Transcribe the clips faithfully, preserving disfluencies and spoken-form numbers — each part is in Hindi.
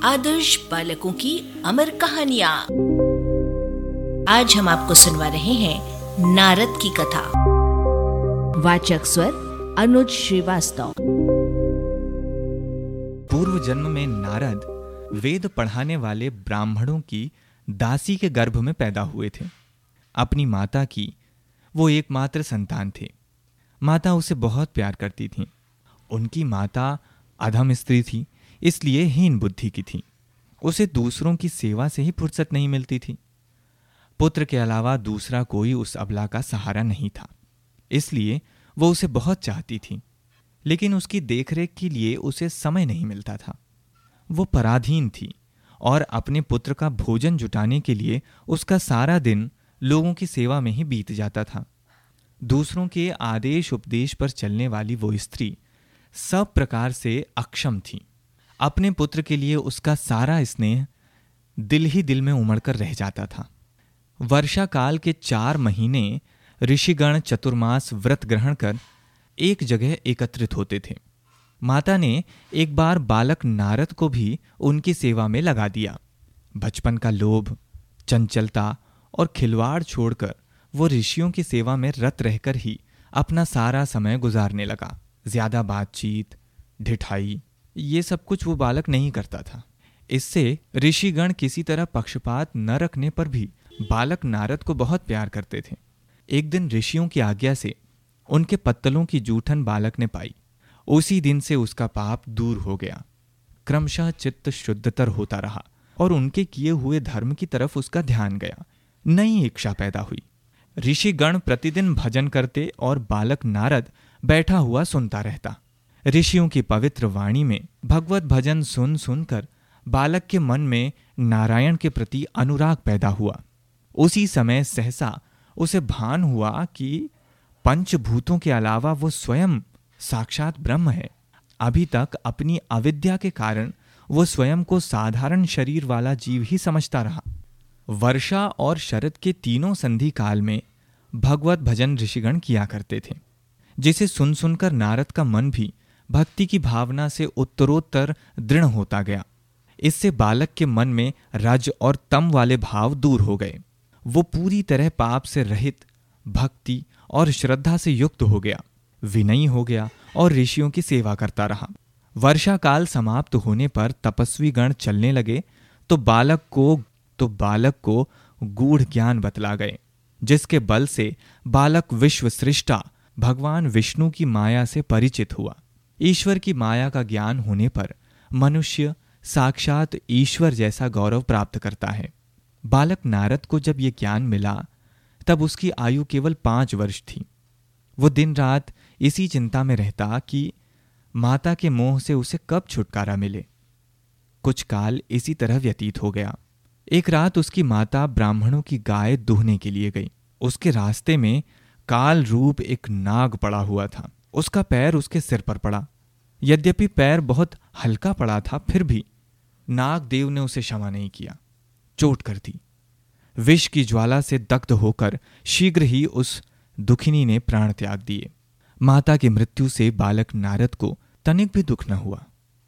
आदर्श बालकों की अमर कहानियाँ। आज हम आपको सुनवा रहे हैं नारद की कथा। वाचक स्वर अनुज श्रीवास्तव। पूर्व जन्म में नारद वेद पढ़ाने वाले ब्राह्मणों की दासी के गर्भ में पैदा हुए थे। अपनी माता की वो एकमात्र संतान थे। माता उसे बहुत प्यार करती थी। उनकी माता अधम स्त्री थी, इसलिए हीन बुद्धि की थी। उसे दूसरों की सेवा से ही फुर्सत नहीं मिलती थी। पुत्र के अलावा दूसरा कोई उस अबला का सहारा नहीं था, इसलिए वो उसे बहुत चाहती थी, लेकिन उसकी देखरेख के लिए उसे समय नहीं मिलता था। वो पराधीन थी और अपने पुत्र का भोजन जुटाने के लिए उसका सारा दिन लोगों की सेवा में ही बीत जाता था। दूसरों के आदेश उपदेश पर चलने वाली वो स्त्री सब प्रकार से अक्षम थी। अपने पुत्र के लिए उसका सारा स्नेह दिल ही दिल में उमड़कर रह जाता था। वर्षा काल के चार महीने ऋषिगण चतुर्मास व्रत ग्रहण कर एक जगह एकत्रित होते थे। माता ने एक बार बालक नारद को भी उनकी सेवा में लगा दिया। बचपन का लोभ, चंचलता और खिलवाड़ छोड़कर वो ऋषियों की सेवा में रत रहकर ही अपना सारा समय गुजारने लगा। ज्यादा बातचीत, ढिठाई, ये सब कुछ वो बालक नहीं करता था। इससे ऋषिगण किसी तरह पक्षपात न रखने पर भी बालक नारद को बहुत प्यार करते थे। एक दिन ऋषियों की आज्ञा से उनके पत्तलों की जूठन बालक ने पाई। उसी दिन से उसका पाप दूर हो गया। क्रमशः चित्त शुद्धतर होता रहा और उनके किए हुए धर्म की तरफ उसका ध्यान गया। नई इच्छा पैदा हुई। ऋषिगण प्रतिदिन भजन करते और बालक नारद बैठा हुआ सुनता रहता। ऋषियों की पवित्र वाणी में भगवत भजन सुन सुनकर बालक के मन में नारायण के प्रति अनुराग पैदा हुआ। उसी समय सहसा उसे भान हुआ कि पंचभूतों के अलावा वो स्वयं साक्षात ब्रह्म है। अभी तक अपनी अविद्या के कारण वो स्वयं को साधारण शरीर वाला जीव ही समझता रहा। वर्षा और शरद के तीनों संधि काल में भगवत भजन ऋषिगण किया करते थे, जिसे सुन सुनकर नारद का मन भी भक्ति की भावना से उत्तरोत्तर दृढ़ होता गया। इससे बालक के मन में रज और तम वाले भाव दूर हो गए। वो पूरी तरह पाप से रहित, भक्ति और श्रद्धा से युक्त हो गया, विनयी हो गया और ऋषियों की सेवा करता रहा। वर्षा काल समाप्त होने पर तपस्वी गण चलने लगे तो बालक को तो बालक को गूढ़ ज्ञान बतला गए, जिसके बल से बालक विश्व सृष्टा भगवान विष्णु की माया से परिचित हुआ। ईश्वर की माया का ज्ञान होने पर मनुष्य साक्षात ईश्वर जैसा गौरव प्राप्त करता है। बालक नारद को जब ये ज्ञान मिला तब उसकी आयु केवल पांच वर्ष थी। वो दिन रात इसी चिंता में रहता कि माता के मोह से उसे कब छुटकारा मिले। कुछ काल इसी तरह व्यतीत हो गया। एक रात उसकी माता ब्राह्मणों की गाय दूहने के लिए गई। उसके रास्ते में काल रूप एक नाग पड़ा हुआ था। उसका पैर उसके सिर पर पड़ा। यद्यपि पैर बहुत हल्का पड़ा था, फिर भी नाग देव ने उसे क्षमा नहीं किया, चोट कर दी। विष की ज्वाला से दग्ध होकर शीघ्र ही उस दुखिनी ने प्राण त्याग दिए। माता की मृत्यु से बालक नारद को तनिक भी दुख न हुआ,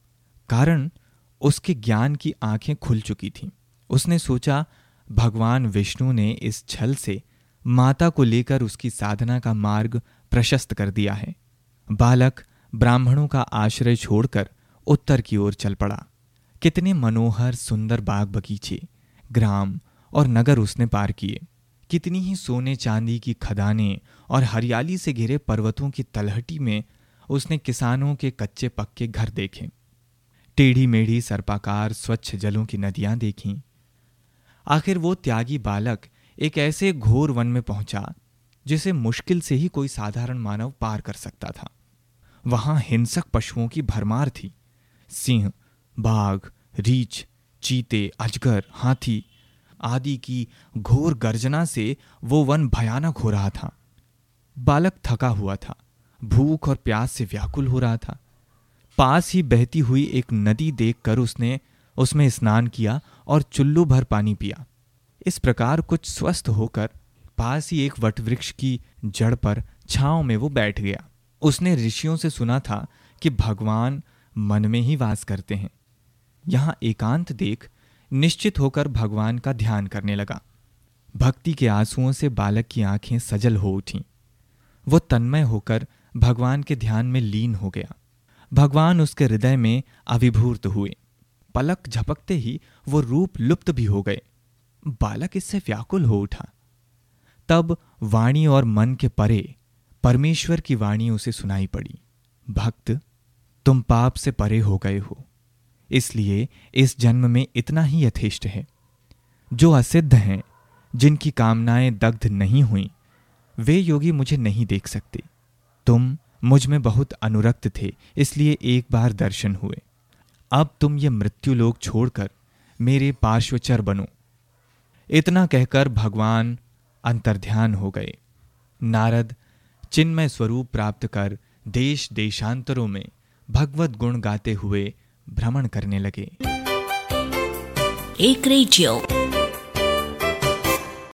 कारण उसके ज्ञान की आंखें खुल चुकी थीं। उसने सोचा, भगवान विष्णु ने इस छल से माता को लेकर उसकी साधना का मार्ग प्रशस्त कर दिया है। बालक ब्राह्मणों का आश्रय छोड़कर उत्तर की ओर चल पड़ा। कितने मनोहर सुंदर बाग बगीचे, ग्राम और नगर उसने पार किए। कितनी ही सोने चांदी की खदानें और हरियाली से घिरे पर्वतों की तलहटी में उसने किसानों के कच्चे पक्के घर देखे। टेढ़ी मेढ़ी सर्पाकार स्वच्छ जलों की नदियां देखीं। आखिर वो त्यागी बालक एक ऐसे घोर वन में पहुंचा जिसे मुश्किल से ही कोई साधारण मानव पार कर सकता था। वहां हिंसक पशुओं की भरमार थी। सिंह, बाघ, रीछ, चीते, अजगर, हाथी आदि की घोर गर्जना से वो वन भयानक हो रहा था। बालक थका हुआ था, भूख और प्यास से व्याकुल हो रहा था। पास ही बहती हुई एक नदी देखकर उसने उसमें स्नान किया और चुल्लू भर पानी पिया। इस प्रकार कुछ स्वस्थ होकर पास ही एक वटवृक्ष की जड़ पर छांव में वो बैठ गया। उसने ऋषियों से सुना था कि भगवान मन में ही वास करते हैं। यहाँ एकांत देख निश्चित होकर भगवान का ध्यान करने लगा। भक्ति के आंसुओं से बालक की आंखें सजल हो उठीं। वो तन्मय होकर भगवान के ध्यान में लीन हो गया। भगवान उसके हृदय में अभिभूत हुए। पलक झपकते ही वो रूप लुप्त भी हो गए। बालक इससे व्याकुल हो उठा। तब वाणी और मन के परे परमेश्वर की वाणी उसे सुनाई पड़ी। भक्त, तुम पाप से परे हो गए हो, इसलिए इस जन्म में इतना ही यथेष्ट है। जो असिद्ध हैं, जिनकी कामनाएं दग्ध नहीं हुई, वे योगी मुझे नहीं देख सकते। तुम मुझ में बहुत अनुरक्त थे, इसलिए एक बार दर्शन हुए। अब तुम ये मृत्युलोक छोड़कर मेरे पार्श्वचर बनो। इतना कहकर भगवान अंतर्ध्यान हो गए। नारद चिन्मय स्वरूप प्राप्त कर देश देशांतरों में भगवत गुण गाते हुए भ्रमण करने लगे। एक रेडियो